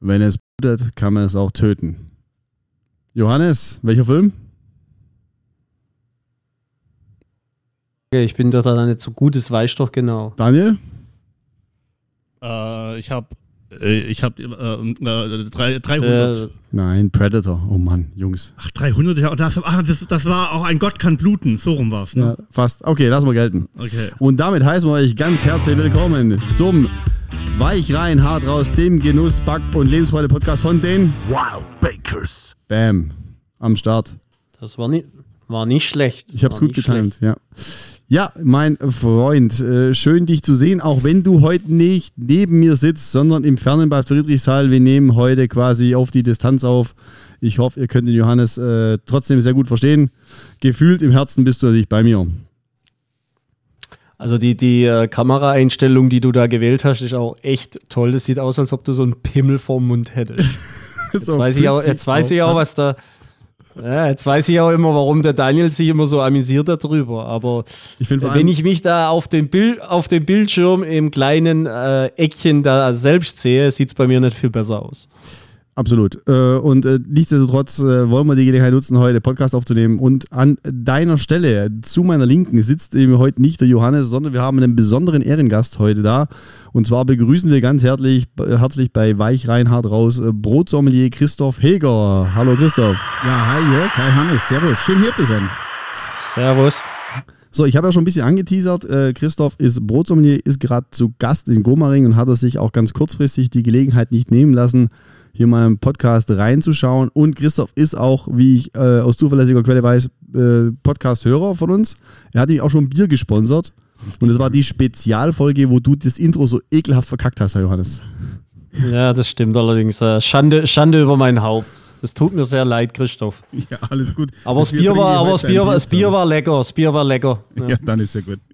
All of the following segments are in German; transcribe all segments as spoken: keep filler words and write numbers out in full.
Wenn es blutet, kann man es auch töten. Johannes, welcher Film? Ich bin da dann nicht so gut, das weiß ich doch genau. Daniel? Äh, ich habe ich hab, äh, äh, dreihundert. Äh, Nein, Predator. Oh Mann, Jungs. Ach, dreihundert, ja. Das, ach, das, das war auch ein Gott kann bluten. So rum war es, ne? Ja, fast. Okay, lassen wir gelten. Okay. Und damit heißen wir euch ganz herzlich willkommen zum Weich rein, hart raus, dem Genuss, Back- und Lebensfreude-Podcast von den Wild Bakers. Bam. Am Start. das war, nie, war nicht schlecht. Ich hab's war gut nicht getimt, ja. Ja, mein Freund, äh, schön dich zu sehen, auch wenn du heute nicht neben mir sitzt, sondern im fernen Bad Friedrichsthal. Wir nehmen heute quasi auf die Distanz auf. Ich hoffe, ihr könnt den Johannes äh, trotzdem sehr gut verstehen. Gefühlt im Herzen bist du natürlich bei mir. Also die, die äh, Kameraeinstellung, die du da gewählt hast, ist auch echt toll. Das sieht aus, als ob du so einen Pimmel vorm Mund hättest. Jetzt So weiß ich auch, jetzt weiß ich auch, was da... Ja, jetzt weiß ich auch immer, warum der Daniel sich immer so amüsiert darüber. Aber Ich find vor wenn allem- ich mich da auf dem, Bild, auf dem Bildschirm im kleinen äh, Eckchen da selbst sehe, sieht es bei mir nicht viel besser aus. Absolut. Äh, Und äh, nichtsdestotrotz äh, wollen wir die Gelegenheit nutzen, heute Podcast aufzunehmen. Und an deiner Stelle, zu meiner Linken, sitzt eben heute nicht der Johannes, sondern wir haben einen besonderen Ehrengast heute da. Und zwar begrüßen wir ganz herzlich, herzlich bei Weich rein, hart raus äh, Brotsommelier Christoph Heger. Hallo Christoph. Ja, hi Jörg, hi Hannes, servus, schön hier zu sein. Servus. So, ich habe ja schon ein bisschen angeteasert. Äh, Christoph ist Brotsommelier, ist gerade zu Gast in Gomaring und hat es sich auch ganz kurzfristig die Gelegenheit nicht nehmen lassen, hier mal im Podcast reinzuschauen. Und Christoph ist auch, wie ich äh, aus zuverlässiger Quelle weiß, äh, Podcast-Hörer von uns. Er hat nämlich auch schon Bier gesponsert. Und es war die Spezialfolge, wo du das Intro so ekelhaft verkackt hast, Herr Johannes. Ja, das stimmt allerdings. Äh, Schande, Schande über mein Haupt. Das tut mir sehr leid, Christoph. Ja, alles gut. Aber das Bier war, aber das Bier, war- das Bier war lecker. Das Bier war lecker. Ja. Ja, dann ist ja gut.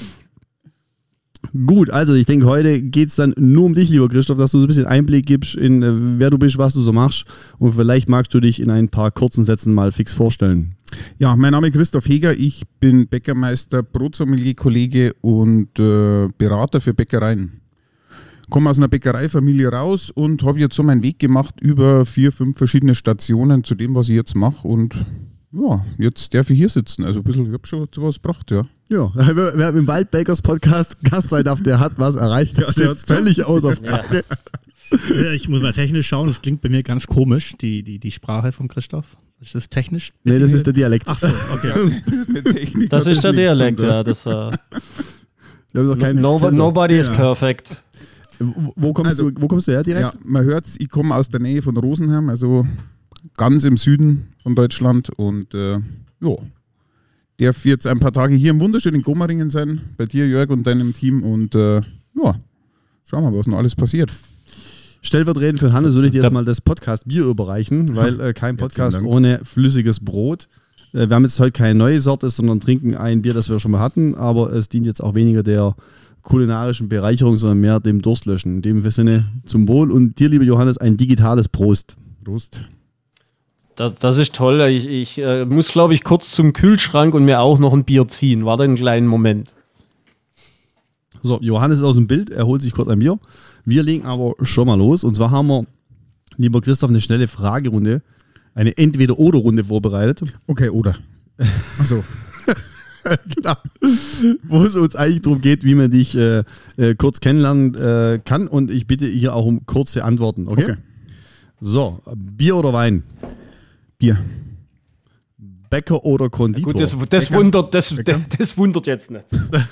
Gut, also ich denke, heute geht es dann nur um dich, lieber Christoph, dass du so ein bisschen Einblick gibst in äh, wer du bist, was du so machst. Und vielleicht magst du dich in ein paar kurzen Sätzen mal fix vorstellen. Ja, mein Name ist Christoph Heger, ich bin Bäckermeister, Brotsommelier-Kollege und äh, Berater für Bäckereien. Komme aus einer Bäckereifamilie raus und habe jetzt so meinen Weg gemacht über vier, fünf verschiedene Stationen zu dem, was ich jetzt mache. Und ja, jetzt darf ich hier sitzen. Also ein bisschen, ich habe schon zu was gebracht, ja. Ja, wer, wer im Wild Bakers Podcast Gast sein darf, der hat was erreicht. Das Ja, der steht hat's völlig außer Frage. Ja, ich muss mal technisch schauen, das klingt bei mir ganz komisch, die, die, die Sprache von Christoph. Ist das technisch? Nee, das ist der Dialekt. Ach so, okay. Mit Technik Das hat ist der nichts Dialekt, zu tun. ja. Das, äh, Wir haben noch keinen no, Filter. nobody is Ja. perfekt. Wo, wo, kommst Also- du, wo kommst du her direkt? Ja, man hört's, ich komme aus der Nähe von Rosenheim, also ganz im Süden von Deutschland und äh, ja, darf jetzt ein paar Tage hier im wunderschönen Gomaringen sein, bei dir Jörg und deinem Team und äh, ja, schauen wir mal, was noch alles passiert. Stellvertretend für Hannes würde ich dir jetzt Da- mal das Podcast Bier überreichen, weil äh, kein Podcast Dank. ohne flüssiges Brot. Äh, wir haben jetzt heute keine neue Sorte, sondern trinken ein Bier, das wir schon mal hatten, aber es dient jetzt auch weniger der kulinarischen Bereicherung, sondern mehr dem Durstlöschen. In dem Sinne zum Wohl und dir, lieber Johannes, ein digitales Prost. Prost. Das, das ist toll. Ich, ich äh, muss, glaube ich, kurz zum Kühlschrank und mir auch noch ein Bier ziehen. Warte einen kleinen Moment. So, Johannes ist aus dem Bild, er holt sich kurz ein Bier. Wir legen aber schon mal los. Und zwar haben wir, lieber Christoph, eine schnelle Fragerunde, eine Entweder-Oder-Runde vorbereitet. Okay, oder? Achso, Genau. Wo es uns eigentlich darum geht, wie man dich äh, äh, kurz kennenlernen äh, kann. Und ich bitte hier auch um kurze Antworten. Okay? okay. So, Bier oder Wein? Bier. Bäcker oder Konditor? Gut, das, das, wundert, das, das, das wundert jetzt nicht.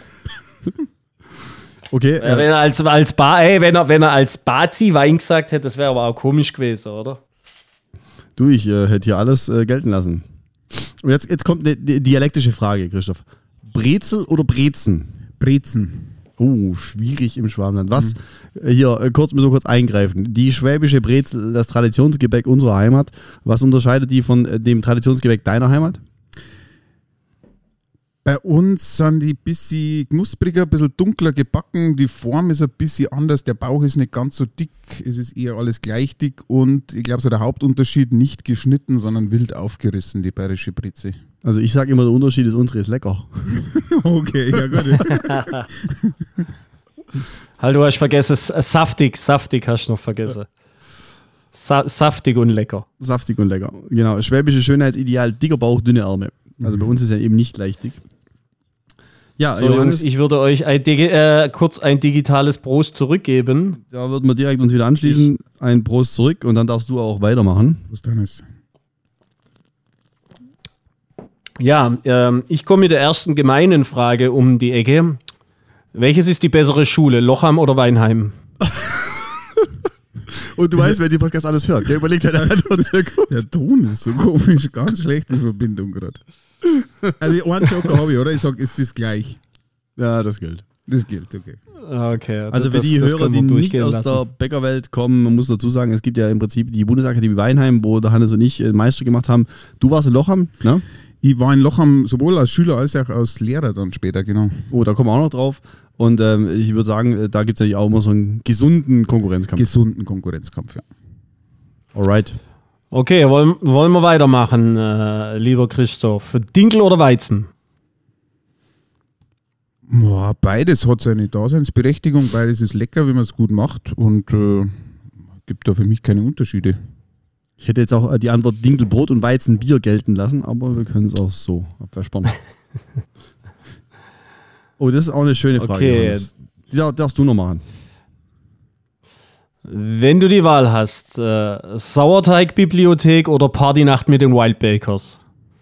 okay, Äh, äh, wenn er als, als ba ey, wenn er, wenn er als Bazi Wein gesagt hätte, das wäre aber auch komisch gewesen, oder? du, ich äh, hätte hier alles äh, gelten lassen. Und jetzt, jetzt kommt eine di- dialektische Frage, Christoph. Brezel oder Brezen? Brezen. Oh, schwierig im Schwabenland. Was? Äh, Hier, äh, kurz, müssen wir kurz eingreifen. Die schwäbische Brezel, das Traditionsgebäck unserer Heimat. Was unterscheidet die von äh, dem Traditionsgebäck deiner Heimat? Bei uns sind die ein bisschen knuspriger, ein bisschen dunkler gebacken. Die Form ist ein bisschen anders. Der Bauch ist nicht ganz so dick. Es ist eher alles gleich dick. Und ich glaube, so der Hauptunterschied, nicht geschnitten, sondern wild aufgerissen, die bayerische Breze. Also ich sage immer, der Unterschied ist, unsere ist lecker. Okay, ja gut. Halt, du hast vergessen, s- saftig, saftig hast du noch vergessen. Sa- saftig und lecker. Saftig und lecker. Genau. Schwäbische Schönheitsideal, dicker Bauch, dünne Ärmel. Also bei uns ist ja eben nicht leicht dick. Ja, So, Jungs, ich würde euch ein Digi- äh, kurz ein digitales Prost zurückgeben. Da würden wir direkt uns wieder anschließen. Ein Prost zurück und dann darfst du auch weitermachen. Prost, Dennis. Ja, ähm, ich komme mit der ersten gemeinen Frage um die Ecke. Welches ist die bessere Schule, Lochham oder Weinheim? Und du weißt, wer die Podcast alles hört. Gell? Überleg deine Antwort sehr gut. Der Ton ist so komisch, ganz schlechte Verbindung gerade. Also einen Joker habe ich, oder? Ich sage, ist das gleich? Ja, das gilt. Das gilt, okay. Okay. Also für das, die das Hörer, können die wir nicht durchgehen aus lassen. der Bäckerwelt kommen, man muss dazu sagen, es gibt ja im Prinzip die Bundesakademie Weinheim, wo der Hannes und ich äh, Meister gemacht haben. Du warst in Lochham, ne? Ich war in Lochham sowohl als Schüler als auch als Lehrer dann später, genau. Oh, da kommen wir auch noch drauf. Und ähm, ich würde sagen, äh, da gibt es ja auch immer so einen gesunden Konkurrenzkampf. Gesunden Konkurrenzkampf, ja. Alright. Okay, wollen, wollen wir weitermachen, äh, lieber Christoph. Dinkel oder Weizen? Boah, beides hat seine Daseinsberechtigung, beides ist lecker, wenn man es gut macht und äh, gibt da für mich keine Unterschiede. Ich hätte jetzt auch äh, die Antwort Dinkelbrot und Weizenbier gelten lassen, aber wir können es auch so abverspannen. Oh, das ist auch eine schöne Frage. Okay. Johannes. Die dar- darfst du noch machen. Wenn du die Wahl hast, äh, Sauerteigbibliothek oder Partynacht mit den Wild Bakers?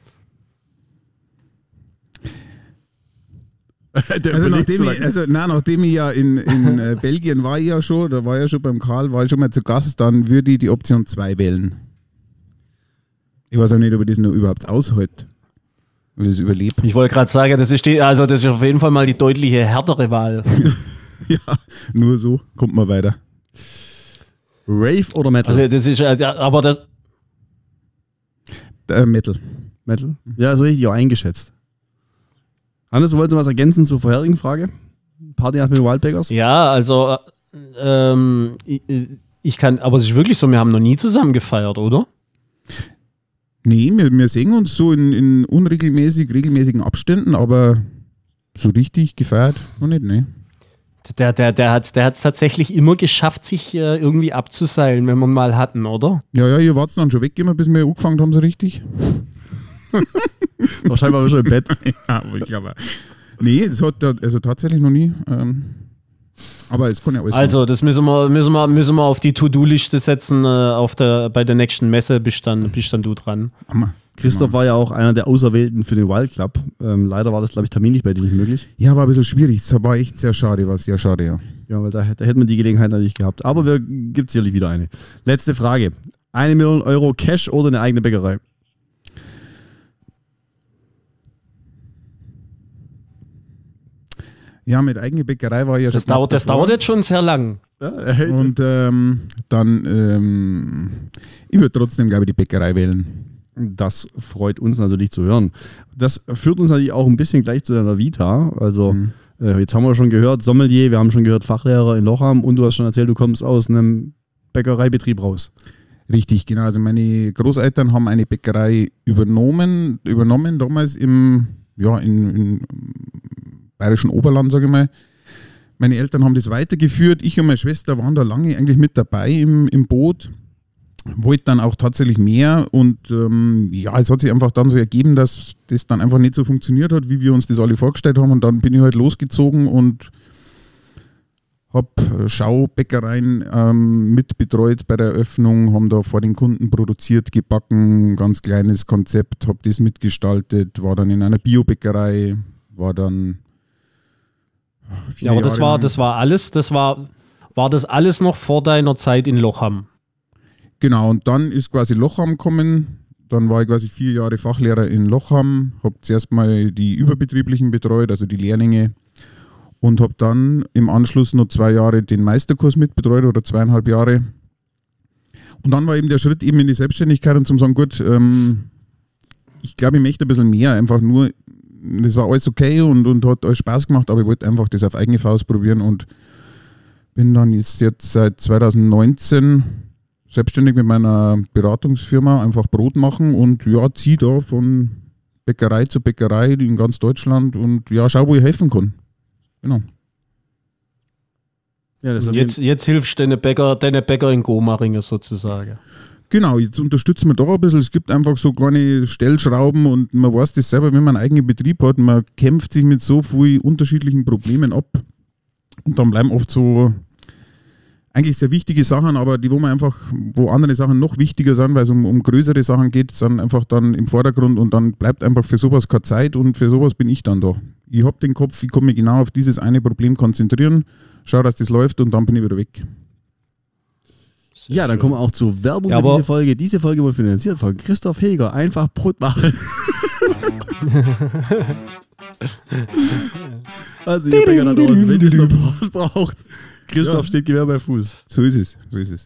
Der Also überlegt nachdem, so ich, lange. also, nein, nachdem ich ja in, in äh, Belgien war ich ja schon, da war ich ja schon beim Karl, war ich schon mal zu Gast, dann würde ich die Option zwei wählen. Ich weiß auch nicht, ob ich das noch überhaupt aushält. Ob ich das überlebt. Ich wollte gerade sagen, das ist, die, also das ist auf jeden Fall mal die deutliche härtere Wahl. Ja, nur so kommt man weiter. Rave oder Metal? Also das ist, äh, aber das, Äh, Metal. Metal? Ja, so richtig auch eingeschätzt. Hannes, du wolltest noch was ergänzen zur vorherigen Frage? Partynacht mit den Wildbackers? ja, also äh, ähm, ich, ich kann, aber es ist wirklich so, wir haben noch nie zusammen gefeiert, oder? Nee, wir, wir sehen uns so in, in unregelmäßig, regelmäßigen Abständen, aber so richtig gefeiert noch nicht, ne? Der, der, der hat es der hat's tatsächlich immer geschafft, sich äh, irgendwie abzuseilen, wenn wir ihn mal hatten, oder? Ja, ja, ihr wart dann schon weggegangen, bis wir angefangen haben, so richtig. Wahrscheinlich waren wir schon im Bett. Ja, aber ich glaube. Nee, das hat er- also tatsächlich noch nie. Ähm, aber es kann ja alles Also, das müssen wir, müssen wir, müssen wir auf die To-Do-Liste setzen, äh, auf der, bei der nächsten Messe bist dann, bist dann du dran. sein. Christoph war ja auch einer der Auserwählten für den Wild Club. Ähm, leider war das, glaube ich, terminlich bei dir nicht möglich. Ja, war ein bisschen schwierig. Das war echt sehr schade, war sehr schade, ja. Ja, weil da, hätte- da hätten wir die Gelegenheit natürlich gehabt. Aber wir gibt es sicherlich wieder eine. Letzte Frage. Eine Million Euro Cash oder eine eigene Bäckerei? Ja, mit eigener Bäckerei war ich ja schon. Das, dauert, das knapp dauert jetzt schon sehr lang. Ja, er hält- Und ähm, dann, ähm, ich würde trotzdem, glaube ich, die Bäckerei wählen. Das freut uns natürlich zu hören. Das führt uns natürlich auch ein bisschen gleich zu deiner Vita. Also Mhm. äh, jetzt haben wir schon gehört, Sommelier, wir haben schon gehört, Fachlehrer in Lochham und du hast schon erzählt, du kommst aus einem Bäckereibetrieb raus. Richtig, genau. Also meine Großeltern haben eine Bäckerei übernommen, übernommen damals im, ja, in, in bayerischen Oberland, sage ich mal. Meine Eltern haben das weitergeführt. Ich und meine Schwester waren da lange eigentlich mit dabei im, im Boot. Wollte dann auch tatsächlich mehr und ähm, ja, es hat sich einfach dann so ergeben, dass das dann einfach nicht so funktioniert hat, wie wir uns das alle vorgestellt haben und dann bin ich halt losgezogen und habe Schaubäckereien ähm, mitbetreut bei der Eröffnung, haben da vor den Kunden produziert, gebacken, ganz kleines Konzept, habe das mitgestaltet, war dann in einer Biobäckerei, war dann vier Ja, aber das Jahre war, lang- das war alles, das war, war das alles noch vor deiner Zeit in Lochham? Genau, und dann ist quasi Lochham gekommen. Dann war ich quasi vier Jahre Fachlehrer in Lochham, habe zuerst mal die Überbetrieblichen betreut, also die Lehrlinge, und habe dann im Anschluss noch zwei Jahre den Meisterkurs mitbetreut oder zweieinhalb Jahre. Und dann war eben der Schritt eben in die Selbstständigkeit und zum sagen, gut, ähm, ich glaube, ich möchte ein bisschen mehr, einfach nur, das war alles okay und, und hat alles Spaß gemacht, aber ich wollte einfach das auf eigene Faust probieren und bin dann jetzt, jetzt seit zweitausendneunzehn selbstständig mit meiner Beratungsfirma, einfach Brot machen und ja, ziehe da von Bäckerei zu Bäckerei in ganz Deutschland und ja, schau, wo ich helfen kann. Genau. Ja, das ist auf Jetzt, jetzt hilfst du deine Bäcker, deine Bäcker in Gomaringen sozusagen. Genau, jetzt unterstützen wir da ein bisschen. Es gibt einfach so kleine Stellschrauben und man weiß das selber, wenn man einen eigenen Betrieb hat, man kämpft sich mit so vielen unterschiedlichen Problemen ab. Und dann bleiben oft so eigentlich sehr wichtige Sachen, aber die, wo man einfach, wo andere Sachen noch wichtiger sind, weil es um, um größere Sachen geht, sind einfach dann im Vordergrund und dann bleibt einfach für sowas keine Zeit und für sowas bin ich dann da. Ich habe den Kopf, ich kann mich genau auf dieses eine Problem konzentrieren, schaue, dass das läuft und dann bin ich wieder weg. Sehr Ja, dann schön. kommen wir auch zur Werbung Ja, für aber- diese Folge. Diese Folge wurde finanziert von Christoph Heger. Einfach Brot machen. Also ihr Bäcker da draußen, wenn ihr Support braucht, Christoph Ja. steht Gewehr bei Fuß. So ist es, so ist es.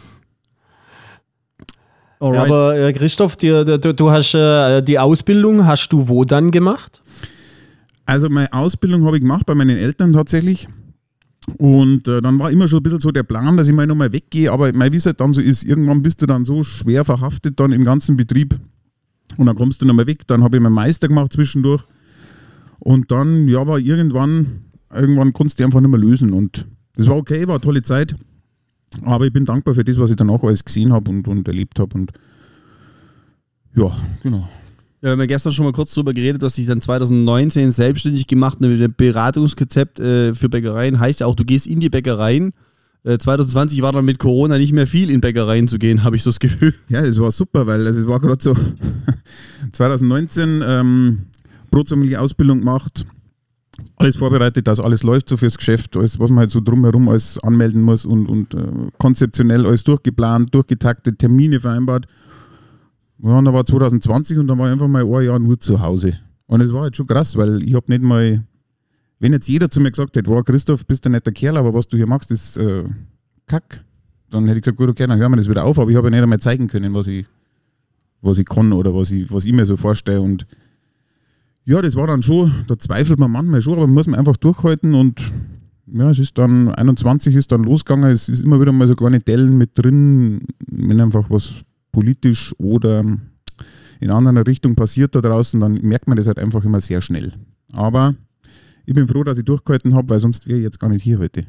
Ja, Alright. aber äh, Christoph, dir, du, du hast äh, die Ausbildung, hast du wo dann gemacht? Also meine Ausbildung habe ich gemacht bei meinen Eltern tatsächlich. Und äh, dann war immer schon ein bisschen so der Plan, dass ich mal nochmal weggehe, aber mein, wie es halt dann so ist, irgendwann bist du dann so schwer verhaftet dann im ganzen Betrieb und dann kommst du nochmal weg. Dann habe ich meinen Meister gemacht zwischendurch und dann, ja, war irgendwann, irgendwann konntest du einfach nicht mehr lösen und das war okay, war eine tolle Zeit, aber ich bin dankbar für das, was ich danach alles gesehen habe und, und erlebt habe und ja, genau. Ja, wir haben ja gestern schon mal kurz drüber geredet, dass sich dann zwanzig neunzehn selbstständig gemacht mit dem Beratungskonzept äh, für Bäckereien. Heißt ja auch, du gehst in die Bäckereien. Äh, zwanzig zwanzig war dann mit Corona nicht mehr viel in Bäckereien zu gehen, habe ich so das Gefühl. Ja, es war super, weil also es war gerade so zwanzig neunzehn ähm, Brotsommelier-Ausbildung gemacht, alles vorbereitet, dass alles läuft so fürs Geschäft, alles, was man halt so drumherum alles anmelden muss und, und äh, konzeptionell alles durchgeplant, durchgetaktet, Termine vereinbart. Ja, und dann war zwanzig zwanzig und dann war ich einfach mal ein Jahr nur zu Hause. Und es war halt schon krass, weil ich habe nicht mal, wenn jetzt jeder zu mir gesagt hätte, wow, Christoph, bist du ein netter Kerl, aber was du hier machst, ist äh, Kack. Dann hätte ich gesagt, gut, okay, dann hören wir das wieder auf, aber ich habe ja nicht einmal zeigen können, was ich, was ich kann oder was ich, was ich mir so vorstelle. Und ja, das war dann schon, da zweifelt man manchmal schon, aber muss man einfach durchhalten und ja, es ist dann, einundzwanzig ist dann losgegangen, es ist immer wieder mal so kleine Dellen mit drin, wenn einfach was politisch oder in anderer Richtung passiert da draußen, dann merkt man das halt einfach immer sehr schnell. Aber ich bin froh, dass ich durchgehalten habe, weil sonst wäre ich jetzt gar nicht hier heute.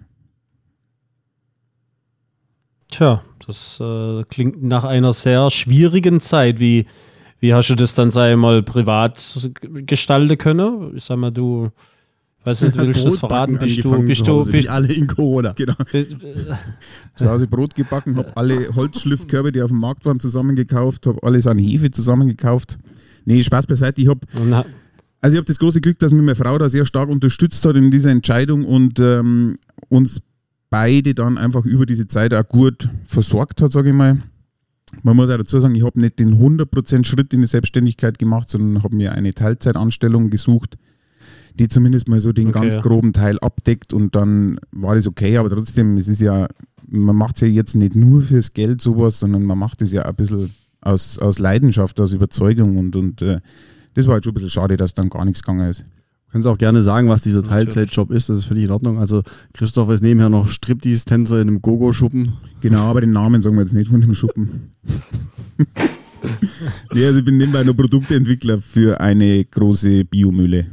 Tja, das äh, klingt nach einer sehr schwierigen Zeit. Wie, wie hast du das dann, sag ich mal, privat gestalten können? Ich sag mal, du, weiß nicht, willst du das verraten? Bist du, angefangen bist zu du, Hause, bist, wie alle in Corona. Genau. bist, Zu Hause Brot gebacken, habe alle Holzschliffkörbe, die auf dem Markt waren, zusammengekauft, habe alles an Hefe zusammengekauft. Nee, Spaß beiseite, ich habe na, Also ich habe das große Glück, dass mich meine Frau da sehr stark unterstützt hat in dieser Entscheidung und ähm, uns beide dann einfach über diese Zeit auch gut versorgt hat, sage ich mal. Man muss auch dazu sagen, ich habe nicht den hundert Prozent Schritt in die Selbstständigkeit gemacht, sondern habe mir eine Teilzeitanstellung gesucht, die zumindest mal so den Okay, ganz ja. groben Teil abdeckt und dann war das okay, aber trotzdem, es ist ja, man macht es ja jetzt nicht nur fürs Geld sowas, sondern man macht es ja ein bisschen aus, aus Leidenschaft, aus Überzeugung und, und äh, das war halt schon ein bisschen schade, dass dann gar nichts gegangen ist. Du kannst auch gerne sagen, was dieser Teilzeitjob ist, das ist völlig in Ordnung. Also Christoph ist nebenher noch Striptease-Tänzer in einem Gogo-Schuppen. Genau, aber den Namen sagen wir jetzt nicht von dem Schuppen. Nee, also ich bin nebenbei noch Produktentwickler für eine große Biomühle.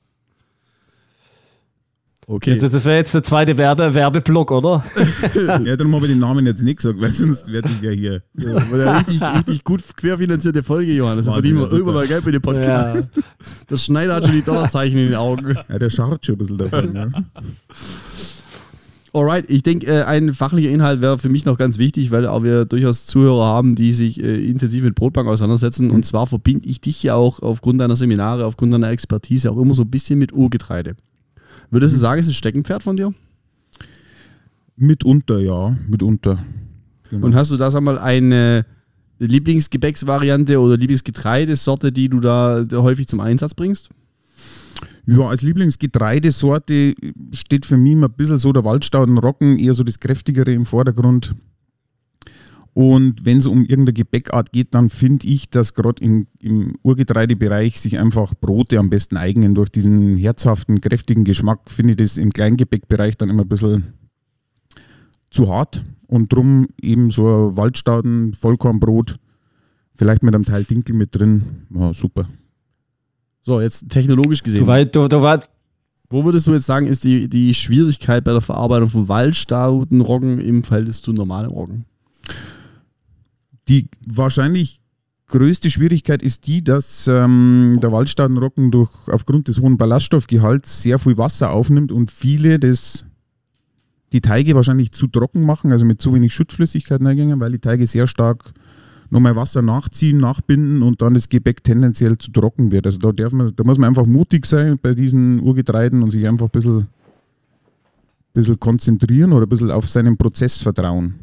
Okay. das das wäre jetzt der zweite Werbe, Werbeblock, oder? Ja, darum habe ich den Namen jetzt nicht gesagt, weil sonst werde ich ja hier. Ja, war eine richtig, richtig gut querfinanzierte Folge, Johannes. Da Wahnsinn, verdienen wir super. irgendwann mal Geld mit dem Podcast. Der Schneider hat schon die Dollarzeichen in den Augen. Ja, der scharrt schon ein bisschen davon. Ja. Alright, ich denke, äh, ein fachlicher Inhalt wäre für mich noch ganz wichtig, weil auch wir durchaus Zuhörer haben, die sich äh, intensiv mit Brotbank auseinandersetzen. Und zwar verbinde ich dich ja auch aufgrund deiner Seminare, aufgrund deiner Expertise auch immer so ein bisschen mit Urgetreide. Würdest du sagen, ist ein Steckenpferd von dir? Mitunter, ja, mitunter. Genau. Und hast du da sag mal eine Lieblingsgebäcksvariante oder Lieblingsgetreidesorte, die du da häufig zum Einsatz bringst? Ja, als Lieblingsgetreidesorte steht für mich immer ein bisschen so der Waldstaudenroggen, eher so das Kräftigere im Vordergrund. Und wenn es um irgendeine Gebäckart geht, dann finde ich, dass gerade im, im Urgetreidebereich sich einfach Brote am besten eignen. Durch diesen herzhaften, kräftigen Geschmack finde ich das im Kleingebäckbereich dann immer ein bisschen zu hart. Und drum eben so ein Waldstauden, Vollkornbrot, vielleicht mit einem Teil Dinkel mit drin, ja, super. So, jetzt technologisch gesehen. Du, wei- du, du, wei- Wo würdest du jetzt sagen, ist die, die Schwierigkeit bei der Verarbeitung von Waldstaudenroggen im Verhältnis zu normalem Roggen? Die wahrscheinlich größte Schwierigkeit ist die, dass ähm, der Waldstaudenroggen durch, aufgrund des hohen Ballaststoffgehalts sehr viel Wasser aufnimmt und viele das, die Teige wahrscheinlich zu trocken machen, also mit zu wenig Schutzflüssigkeit reingehen, weil die Teige sehr stark nochmal Wasser nachziehen, nachbinden und dann das Gebäck tendenziell zu trocken wird. Also da, darf man, da muss man einfach mutig sein bei diesen Urgetreiden und sich einfach ein bisschen, bisschen konzentrieren oder ein bisschen auf seinen Prozess vertrauen.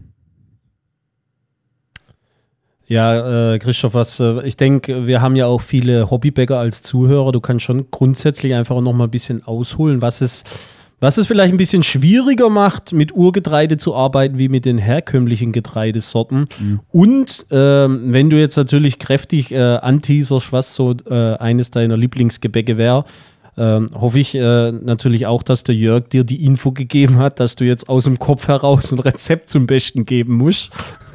Ja, äh, Christoph, was, äh, ich denke, wir haben ja auch viele Hobbybäcker als Zuhörer. Du kannst schon grundsätzlich einfach noch mal ein bisschen ausholen, was es, was es vielleicht ein bisschen schwieriger macht, mit Urgetreide zu arbeiten, wie mit den herkömmlichen Getreidesorten. Mhm. Und ähm, wenn du jetzt natürlich kräftig äh, anteaserst, was so äh, eines deiner Lieblingsgebäcke wäre, ähm, hoffe ich äh, natürlich auch, dass der Jörg dir die Info gegeben hat, dass du jetzt aus dem Kopf heraus ein Rezept zum Besten geben musst.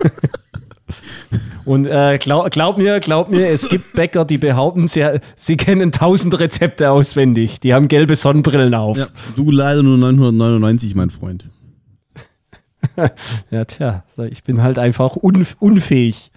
Und äh, glaub, glaub mir, glaub mir, es gibt Bäcker, die behaupten, sie, sie kennen tausend Rezepte auswendig. Die haben gelbe Sonnenbrillen auf. Ja, du leider nur neunhundertneunundneunzig, mein Freund. Ja, tja, ich bin halt einfach unf- unfähig.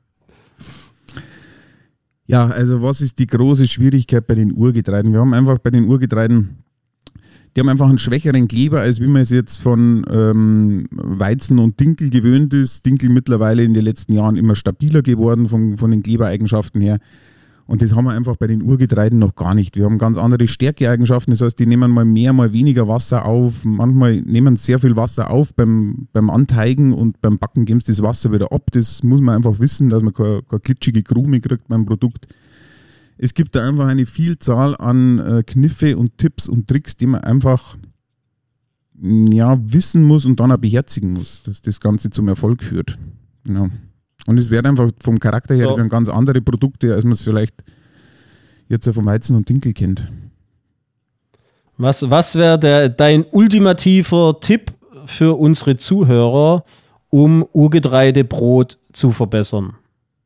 Ja, also was ist die große Schwierigkeit bei den Urgetreiden? Wir haben einfach bei den Urgetreiden, die haben einfach einen schwächeren Kleber, als wie man es jetzt von ähm, Weizen und Dinkel gewöhnt ist. Dinkel mittlerweile in den letzten Jahren immer stabiler geworden von, von den Klebereigenschaften her. Und das haben wir einfach bei den Urgetreiden noch gar nicht. Wir haben ganz andere Stärkeeigenschaften, das heißt, die nehmen mal mehr, mal weniger Wasser auf. Manchmal nehmen sehr viel Wasser auf beim, beim Anteigen und beim Backen geben sie das Wasser wieder ab. Das muss man einfach wissen, dass man keine, keine glitschige Krume kriegt beim Produkt. Es gibt da einfach eine Vielzahl an äh, Kniffe und Tipps und Tricks, die man einfach ja, wissen muss und dann auch beherzigen muss, dass das Ganze zum Erfolg führt. Genau. Und es wird einfach vom Charakter her, so. Das werden ganz andere Produkte, als man es vielleicht jetzt vom Weizen und Dinkel kennt. Was, was wäre dein ultimativer Tipp für unsere Zuhörer, um Urgetreidebrot zu verbessern?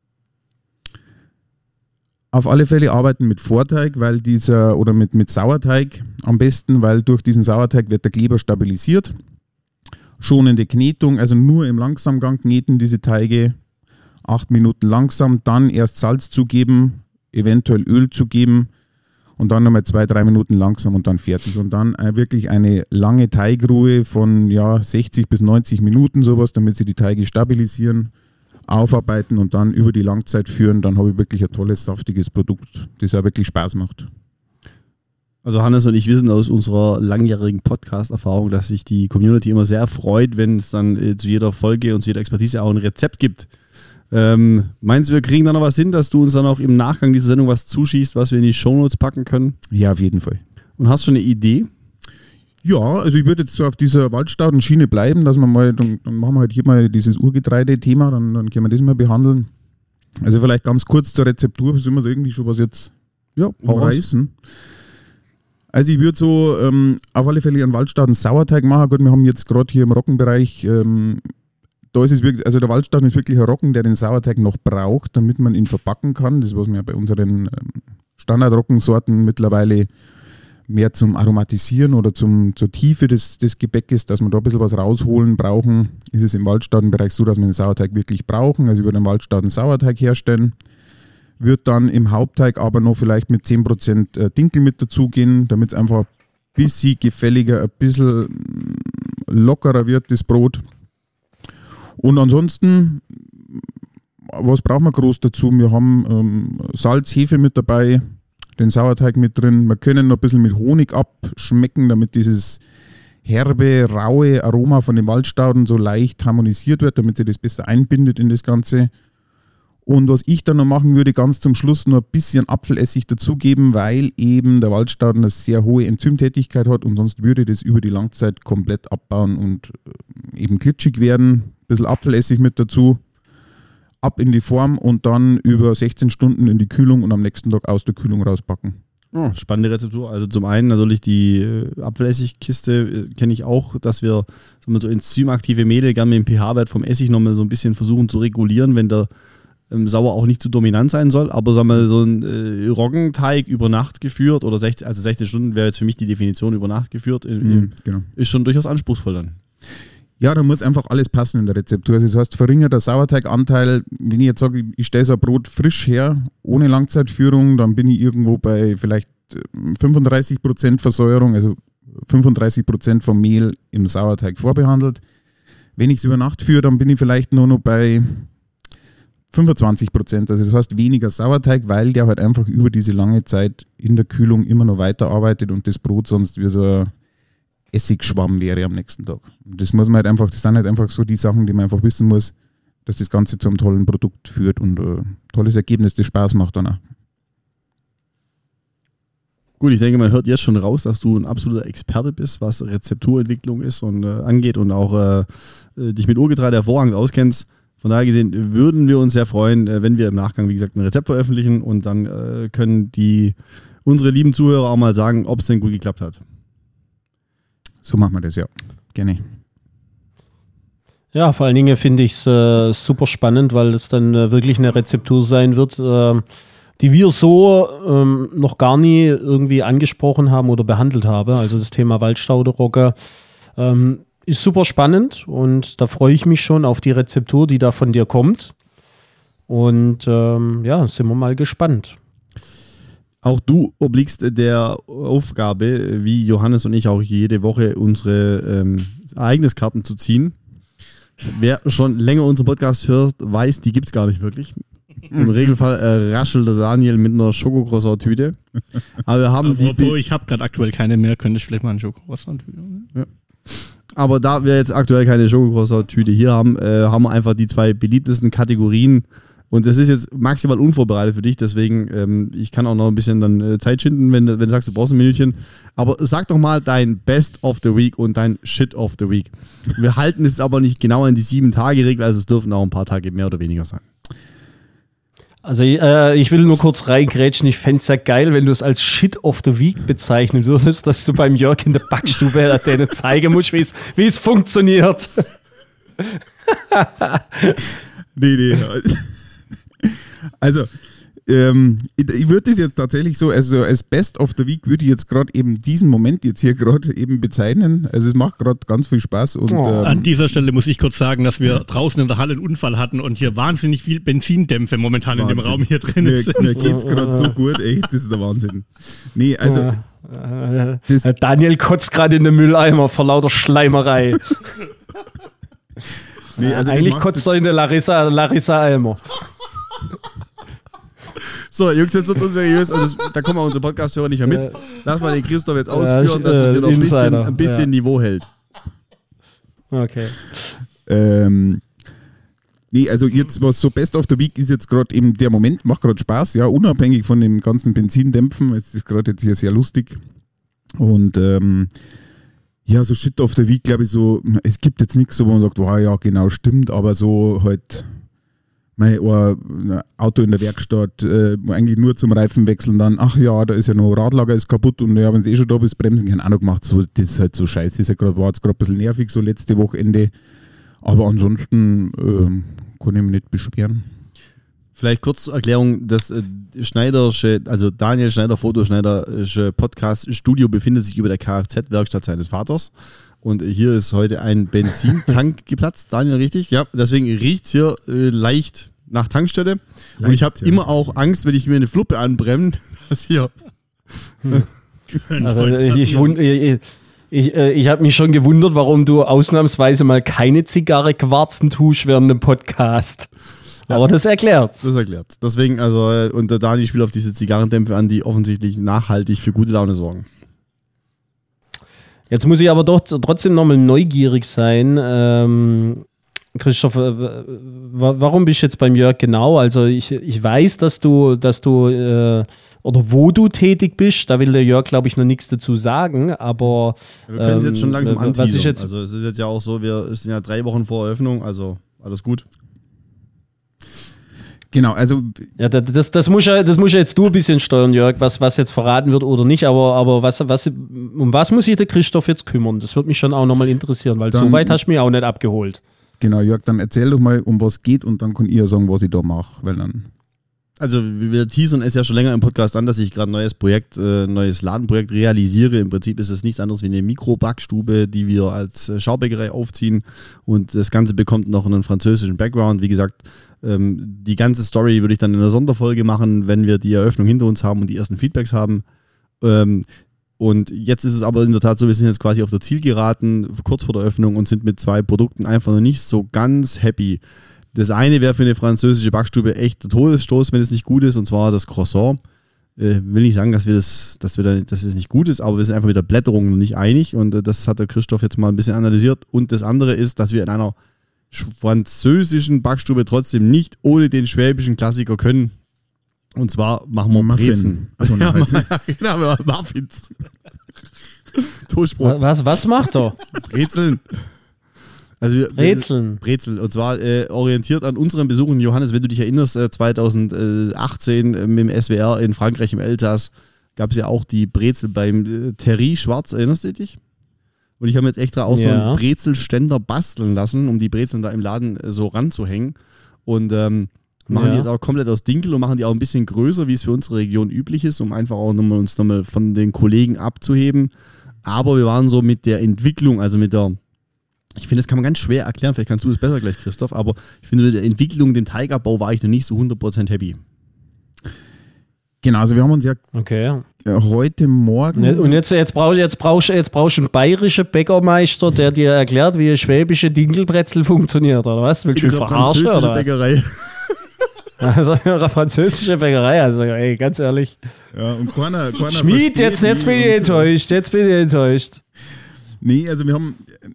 Auf alle Fälle arbeiten mit Vorteig, weil dieser, oder mit, mit Sauerteig am besten, weil durch diesen Sauerteig wird der Kleber stabilisiert. Schonende Knetung, also nur im Langsamgang kneten diese Teige, acht Minuten langsam, dann erst Salz zugeben, eventuell Öl zugeben und dann nochmal zwei, drei Minuten langsam und dann fertig. Und dann wirklich eine lange Teigruhe von ja, sechzig bis neunzig Minuten sowas, damit sie die Teige stabilisieren, aufarbeiten und dann über die Langzeit führen, dann habe ich wirklich ein tolles, saftiges Produkt, das auch wirklich Spaß macht. Also Hannes und ich wissen aus unserer langjährigen Podcast-Erfahrung, dass sich die Community immer sehr freut, wenn es dann äh, zu jeder Folge und zu jeder Expertise auch ein Rezept gibt. Ähm, meinst du, wir kriegen da noch was hin, dass du uns dann auch im Nachgang dieser Sendung was zuschießt, was wir in die Shownotes packen können? Ja, auf jeden Fall. Und hast du schon eine Idee? Ja, also ich würde jetzt so auf dieser Waldstaudenschiene bleiben, dass wir mal, dann, dann machen wir halt hier mal dieses Urgetreide-Thema, dann, dann können wir das mal behandeln. Also vielleicht ganz kurz zur Rezeptur, sind wir so irgendwie schon was jetzt ja, umreißen. Also ich würde so ähm, auf alle Fälle einen Waldstauden-Sauerteig machen. Gut, wir haben jetzt gerade hier im Roggenbereich, ähm, da ist es wirklich, also der Waldstauden ist wirklich ein Roggen, der den Sauerteig noch braucht, damit man ihn verbacken kann. Das, was wir bei unseren ähm, Standardroggensorten mittlerweile mehr zum Aromatisieren oder zum, zur Tiefe des, des Gebäckes, dass wir da ein bisschen was rausholen brauchen, ist es im Waldstaudenbereich so, dass wir den Sauerteig wirklich brauchen. Also über den Waldstauden Sauerteig herstellen. Wird dann im Hauptteig aber noch vielleicht mit zehn Prozent Dinkel mit dazugehen, damit es einfach ein bisschen gefälliger, ein bisschen lockerer wird, das Brot. Und ansonsten, was brauchen wir groß dazu? Wir haben ähm, Salz, Hefe mit dabei, den Sauerteig mit drin. Wir können noch ein bisschen mit Honig abschmecken, damit dieses herbe, raue Aroma von den Waldstauden so leicht harmonisiert wird, damit sich das besser einbindet in das Ganze. Und was ich dann noch machen würde, ganz zum Schluss noch ein bisschen Apfelessig dazugeben, weil eben der Waldstauden eine sehr hohe Enzymtätigkeit hat und sonst würde das über die Langzeit komplett abbauen und eben glitschig werden. Ein bisschen Apfelessig mit dazu. Ab in die Form und dann über sechzehn Stunden in die Kühlung und am nächsten Tag aus der Kühlung rauspacken. Oh, spannende Rezeptur. Also zum einen natürlich die äh, Apfelessigkiste äh, kenne ich auch, dass wir, sagen wir so enzymaktive Mehle gerne mit dem pH-Wert vom Essig nochmal so ein bisschen versuchen zu regulieren, wenn der ähm, sauer auch nicht zu dominant sein soll, aber sagen wir so ein äh, Roggenteig über Nacht geführt oder sechzehn, also sechzehn Stunden wäre jetzt für mich die Definition über Nacht geführt, in, in, Mhm, genau. ist schon durchaus anspruchsvoll dann. Ja, da muss einfach alles passen in der Rezeptur. Also das heißt, verringerter Sauerteiganteil, wenn ich jetzt sage, ich stelle so ein Brot frisch her, ohne Langzeitführung, dann bin ich irgendwo bei vielleicht fünfunddreißig Prozent Versäuerung, also fünfunddreißig Prozent vom Mehl im Sauerteig vorbehandelt. Wenn ich es über Nacht führe, dann bin ich vielleicht nur noch bei fünfundzwanzig Prozent. Also das heißt weniger Sauerteig, weil der halt einfach über diese lange Zeit in der Kühlung immer noch weiterarbeitet und das Brot sonst wie so ein Essigschwamm wäre am nächsten Tag. Und das muss man halt einfach, das sind halt einfach so die Sachen, die man einfach wissen muss, dass das Ganze zu einem tollen Produkt führt und ein äh, tolles Ergebnis, das Spaß macht dann auch. Gut, ich denke, man hört jetzt schon raus, dass du ein absoluter Experte bist, was Rezepturentwicklung ist und äh, angeht und auch äh, dich mit Urgetreide hervorragend auskennst. Von daher gesehen würden wir uns sehr freuen, äh, wenn wir im Nachgang, wie gesagt, ein Rezept veröffentlichen und dann äh, können die unsere lieben Zuhörer auch mal sagen, ob es denn gut geklappt hat. So machen wir das, ja. Gerne. Ja, vor allen Dingen finde ich es äh, super spannend, weil es dann äh, wirklich eine Rezeptur sein wird, äh, die wir so ähm, noch gar nie irgendwie angesprochen haben oder behandelt haben. Also das Thema Waldstauderogge ähm, ist super spannend und da freue ich mich schon auf die Rezeptur, die da von dir kommt. Und ähm, ja, sind wir mal gespannt. Auch du obliegst der Aufgabe, wie Johannes und ich auch jede Woche unsere ähm, Ereigniskarten zu ziehen. Wer schon länger unseren Podcast hört, weiß, die gibt es gar nicht wirklich. Im Regelfall äh, raschelt der Daniel mit einer Schokocroissant-Tüte. Aber wir haben die. Obwohl, ich habe gerade aktuell keine mehr, könnte ich vielleicht mal einen Schokocroissant-Tüte. Ja. Aber da wir jetzt aktuell keine Schokocroissant-Tüte hier haben, äh, haben wir einfach die zwei beliebtesten Kategorien. Und das ist jetzt maximal unvorbereitet für dich, deswegen, ähm, ich kann auch noch ein bisschen dann äh, Zeit schinden, wenn, wenn du sagst, du brauchst ein Minütchen. Aber sag doch mal dein Best of the Week und dein Shit of the Week. Wir halten es aber nicht genau an die sieben Tage Regel, also es dürfen auch ein paar Tage mehr oder weniger sein. Also äh, ich will nur kurz reingrätschen, ich fände es ja geil, wenn du es als Shit of the Week bezeichnen würdest, dass du beim Jörg in der Backstube denen zeigen musst, wie es funktioniert. Nee, nee. Also, ähm, ich, ich würde das jetzt tatsächlich so, also als Best of the Week würde ich jetzt gerade eben diesen Moment jetzt hier gerade eben bezeichnen. Also es macht gerade ganz viel Spaß. Und, Oh. ähm, An dieser Stelle muss ich kurz sagen, dass wir draußen in der Halle einen Unfall hatten und hier wahnsinnig viel Benzindämpfe momentan in dem Wahnsinn. Raum hier drin mir, sind. mir geht es gerade so gut, echt, das ist der Wahnsinn. Nee, also Äh, das, äh, Daniel kotzt gerade in den Mülleimer vor lauter Schleimerei. nee, also das Eigentlich macht- kotzt er in den Larissa, Larissa Eimer. So, Jungs, jetzt wird es unseriös und das, da kommen auch unsere Podcast-Hörer nicht mehr mit. Lass mal den Christoph jetzt ausführen, dass das hier noch ein bisschen, Insider, ein bisschen ja. Niveau hält. Okay. Ähm, nee, also jetzt, was so Best of the Week ist jetzt gerade eben der Moment, macht gerade Spaß, ja, unabhängig von dem ganzen Benzindämpfen. Es ist gerade jetzt hier sehr lustig. Und ähm, ja, so Shit of the Week, glaube ich, so, es gibt jetzt nichts, so, wo man sagt, wow, ja, genau, stimmt, aber so halt mein ein Auto in der Werkstatt, äh, eigentlich nur zum Reifenwechseln dann, ach ja, da ist ja noch Radlager ist kaputt und ja, wenn es eh schon da bist, Bremsen kann auch noch gemacht. So, das ist halt so scheiße. Das ist ja grad, war jetzt gerade ein bisschen nervig, so letzte Wochenende. Aber ansonsten ähm, kann ich mich nicht beschweren. Vielleicht kurz zur Erklärung, das äh, Schneidersche, also Daniel Schneider, Fotoschneidersche Podcast-Studio befindet sich über der Kfz-Werkstatt seines Vaters. Und hier ist heute ein Benzintank geplatzt. Daniel, richtig? Ja, deswegen riecht es hier äh, leicht nach Tankstelle. Und ich Leicht, habe ja. immer auch Angst, wenn ich mir eine Fluppe anbremme, dass hier... Also ich, ich, wund- ich, ich, äh, ich habe mich schon gewundert, warum du ausnahmsweise mal keine Zigarre quarzen tust während dem Podcast. Aber das erklärt's. Das erklärt. Deswegen, also, äh, und der Dani spielt auf diese Zigarrendämpfe an, die offensichtlich nachhaltig für gute Laune sorgen. Jetzt muss ich aber doch trotzdem nochmal neugierig sein. Ähm, Christoph, äh, wa- warum bist du jetzt beim Jörg genau? Also ich, ich weiß, dass du, dass du äh, oder wo du tätig bist, da will der Jörg, glaube ich, noch nichts dazu sagen, aber Wir können es ähm, jetzt schon langsam was anteasern. ist jetzt, Also es ist jetzt ja auch so, wir sind ja drei Wochen vor Eröffnung, also alles gut. Genau, also ja, das, das, das, muss ja, das muss ja jetzt du ein bisschen steuern, Jörg, was, was jetzt verraten wird oder nicht, aber, aber was, was, um was muss sich der Christoph jetzt kümmern? Das würde mich schon auch nochmal interessieren, weil Dann- so weit hast du mich auch nicht abgeholt. Genau, Jörg, dann erzähl doch mal, um was geht und dann kann ich ja sagen, was ich da mache, weil dann... Also wir teasern es ja schon länger im Podcast an, dass ich gerade ein neues Projekt, äh, neues Ladenprojekt realisiere. Im Prinzip ist es nichts anderes wie eine Mikrobackstube, die wir als äh, Schaubäckerei aufziehen und das Ganze bekommt noch einen französischen Background. Wie gesagt, ähm, die ganze Story würde ich dann in einer Sonderfolge machen, wenn wir die Eröffnung hinter uns haben und die ersten Feedbacks haben. Ähm, und jetzt ist es aber in der Tat so, wir sind jetzt quasi auf der Zielgeraden, kurz vor der Öffnung und sind mit zwei Produkten einfach noch nicht so ganz happy. Das eine wäre für eine französische Backstube echt der Todesstoß, wenn es nicht gut ist, und zwar das Croissant. Äh, will nicht sagen, dass wir das, dass wir da, dass es nicht gut ist, aber wir sind einfach mit der Blätterung noch nicht einig und äh, das hat der Christoph jetzt mal ein bisschen analysiert. Und das andere ist, dass wir in einer französischen Backstube trotzdem nicht ohne den schwäbischen Klassiker können. Und zwar machen wir Muffin. Brezen. Also, ja, genau, wir machen Muffins. Toastbrot. Was, was macht er? Brezeln. Also wir, Brezeln. Brezel. Und zwar äh, orientiert an unseren Besuchen, Johannes, wenn du dich erinnerst, äh, zwanzig achtzehn äh, mit dem S W R in Frankreich im Elsass gab es ja auch die Brezel beim äh, Terry Schwarz, erinnerst du dich? Und ich habe mir jetzt extra auch Ja. so einen Brezelständer basteln lassen, um die Brezeln da im Laden äh, so ranzuhängen. Und ähm, machen Ja. die jetzt auch komplett aus Dinkel und machen die auch ein bisschen größer, wie es für unsere Region üblich ist, um einfach auch nochmal, uns nochmal von den Kollegen abzuheben. Aber wir waren so mit der Entwicklung, also mit der Ich finde, das kann man ganz schwer erklären. Vielleicht kannst du das besser gleich, Christoph. Aber ich finde, mit der Entwicklung, dem Teigabbau war ich noch nicht so hundert Prozent happy. Genau, also wir haben uns ja Okay. heute Morgen... Ne, Und jetzt, jetzt brauchst jetzt brauch, jetzt brauch einen bayerischen Bäckermeister, der dir erklärt, wie eine schwäbische Dinkelbrezel funktioniert, oder was? Willst du mich verarschen, oder was? Bäckerei. Also eine französische Bäckerei, also ey, ganz ehrlich. Ja, und keiner, keiner Schmied, versteht jetzt, jetzt mich bin ich und so. enttäuscht, jetzt bin ich enttäuscht. Nee, also wir haben...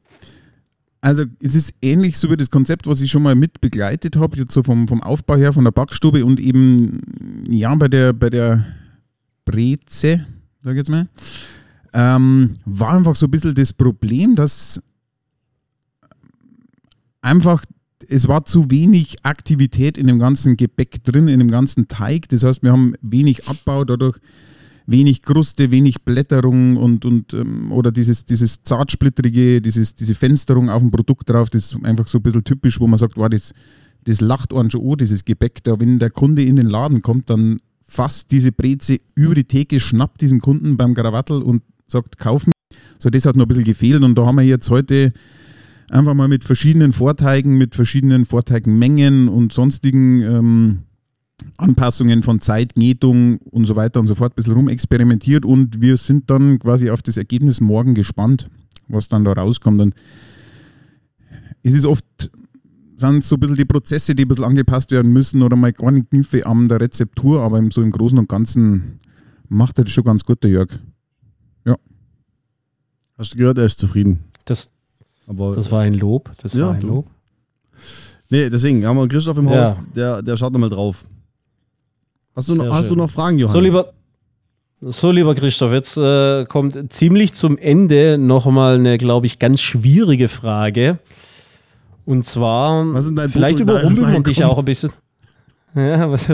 Also es ist ähnlich so wie das Konzept, was ich schon mal mit begleitet habe, jetzt so vom, vom Aufbau her, von der Backstube und eben, ja, bei der, bei der Breze, sag ich jetzt mal, ähm, war einfach so ein bisschen das Problem, dass einfach, es war zu wenig Aktivität in dem ganzen Gebäck drin, in dem ganzen Teig. Das heißt, wir haben wenig Abbau, dadurch wenig Kruste, wenig Blätterung und, und ähm, oder dieses, dieses zartsplitterige, dieses, diese Fensterung auf dem Produkt drauf, das ist einfach so ein bisschen typisch, wo man sagt, wow, das, das lacht einen schon an, dieses Gebäck. Da, wenn der Kunde in den Laden kommt, dann fasst diese Breze über die Theke, schnappt diesen Kunden beim Krawattel und sagt, kauf mich. So, das hat noch ein bisschen gefehlt und da haben wir jetzt heute einfach mal mit verschiedenen Vorteigen, mit verschiedenen Vorteigmengen und sonstigen ähm, Anpassungen von Zeit, Knetung und so weiter und so fort ein bisschen rumexperimentiert und wir sind dann quasi auf das Ergebnis morgen gespannt, was dann da rauskommt. Und es ist oft, sind so ein bisschen die Prozesse, die ein bisschen angepasst werden müssen oder mal gar nicht Kniffe an der Rezeptur, aber so im Großen und Ganzen macht er das schon ganz gut, der Jörg. Ja. Hast du gehört, er ist zufrieden. Das, Aber, das war ein Lob, das Ja, war ein du. Lob. Nee, deswegen haben wir Christoph im Ja. Haus, der, der schaut nochmal drauf. Hast du, noch, Sehr hast du schön. noch Fragen, Johannes? So lieber, so lieber Christoph, jetzt äh, kommt ziemlich zum Ende nochmal eine, glaube ich, ganz schwierige Frage. Und zwar, Was ist dein vielleicht brutto- überrumpeln wir Nein, dich komm. auch ein bisschen. Ja, was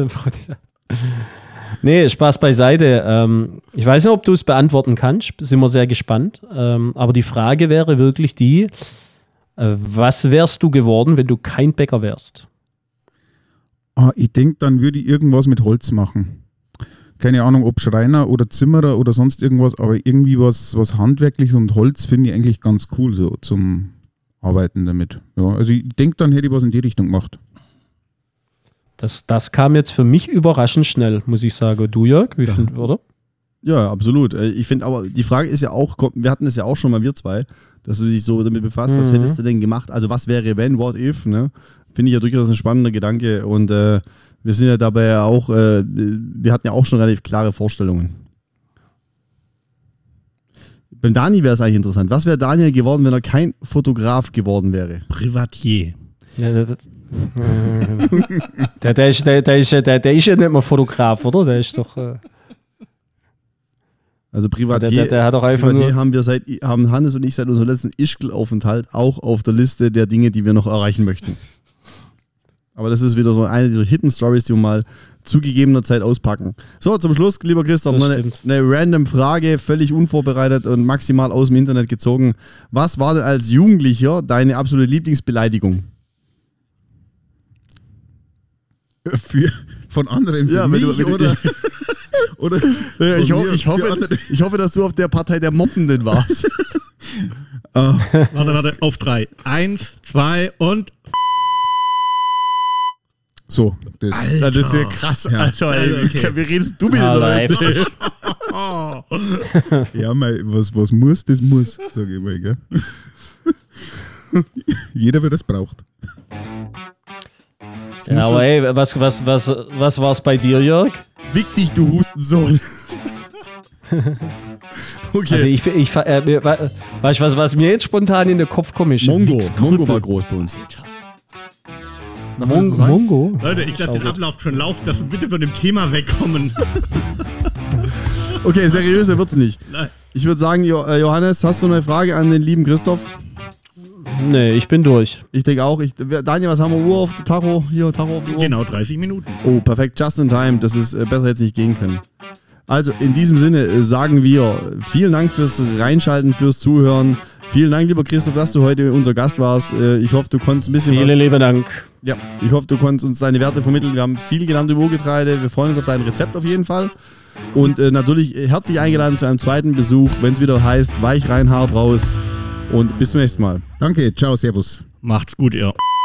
Nee, Spaß beiseite. Ähm, ich weiß nicht, ob du es beantworten kannst, sind wir sehr gespannt. Ähm, aber die Frage wäre wirklich die, äh, was wärst du geworden, wenn du kein Bäcker wärst? Ah, ich denke, dann würde ich irgendwas mit Holz machen. Keine Ahnung, ob Schreiner oder Zimmerer oder sonst irgendwas, aber irgendwie was, was handwerklich und Holz finde ich eigentlich ganz cool so zum Arbeiten damit. Ja, also ich denke, dann hätte ich was in die Richtung gemacht. Das, das kam jetzt für mich überraschend schnell, muss ich sagen. Du, Jörg, wie find, oder? Ja, absolut. Äh, Ich finde aber, die Frage ist ja auch, wir hatten es ja auch schon mal, wir zwei, dass du dich so damit befasst, was Mhm. hättest du denn gemacht? Also was wäre wenn, what if, ne? Finde ich ja durchaus ein spannender Gedanke und äh, wir sind ja dabei ja auch, äh, wir hatten ja auch schon relativ klare Vorstellungen. Beim Dani wäre es eigentlich interessant. Was wäre Daniel geworden, wenn er kein Fotograf geworden wäre? Privatier. Ja, der, der, der, ist, der, der, ist, ja- der, der ist ja nicht mal Fotograf, oder? Der ist doch. Äh, Also Privatier, der, der, der hat doch einfach Privatier nur. haben wir seit, haben Hannes und ich seit unserem letzten Ischgl-Aufenthalt auch auf der Liste der Dinge, die wir noch erreichen möchten. Aber das ist wieder so eine dieser Hidden Stories, die wir mal zu gegebener Zeit auspacken. So, zum Schluss, lieber Christoph, Das noch eine, stimmt. eine random Frage, völlig unvorbereitet und maximal aus dem Internet gezogen. Was war denn als Jugendlicher deine absolute Lieblingsbeleidigung? Für, von anderen für Ja, wenn mich du- wenn du- oder, oder Ja, ich, von ho mir ich, für hoffe, andere? ich hoffe, dass du auf der Partei der Moppenden warst. Ah, Warte, warte, auf drei. Eins, zwei und. so, das, Das ist ja krass, Ja. Alter. Ey. Also, okay. Wie redest du mit Ah, den Leuten? live. ja, mei, was, was muss, das muss, sage ich mal, gell? Jeder, wer das braucht. Ja, aber ey, was, was, was, was war's bei dir, Jörg? Wick dich, du Hustensohn. Okay. Also ich, ich äh, weißt du, was, was mir jetzt spontan in den Kopf kommt, ist Mongo. Wichskrüppel. Mongo war groß bei uns. Darf man das so Mongo. sagen? Mongo? Leute, ich lasse den Ablauf schon laufen, dass wir bitte von dem Thema wegkommen. Okay, seriöser wird's nicht. Nein. Ich würde sagen, jo äh, Johannes, hast du eine Frage an den lieben Christoph? Nee, ich bin durch. Ich denke auch. Ich, Daniel, was haben wir? Uhr auf der Tacho? Hier, Tacho auf der Uhr? Genau, dreißig Minuten. Oh, perfekt. Just in time. Das ist äh, besser jetzt nicht gehen können. Also, in diesem Sinne äh, sagen wir vielen Dank fürs Reinschalten, fürs Zuhören. Vielen Dank, lieber Christoph, dass du heute unser Gast warst. Äh, ich hoffe, du konntest ein bisschen Vielen was... lieben Dank. Ja, ich hoffe, du konntest uns deine Werte vermitteln. Wir haben viel gelernt über Urgetreide. Wir freuen uns auf dein Rezept auf jeden Fall. Und äh, natürlich herzlich eingeladen zu einem zweiten Besuch, wenn es wieder heißt, weich rein, hart raus. Und bis zum nächsten Mal. Danke, ciao, servus. Macht's gut, ihr.